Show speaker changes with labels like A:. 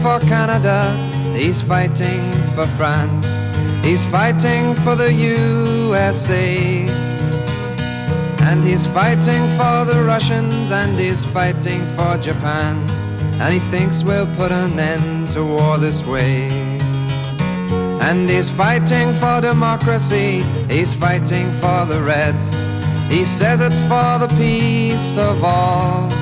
A: for Canada, he's fighting for France, he's fighting for the USA, and he's fighting for the Russians, and he's fighting for Japan, and he thinks we'll put an end to war this way. And he's fighting for democracy, he's fighting for the Reds, he says it's for the peace of all.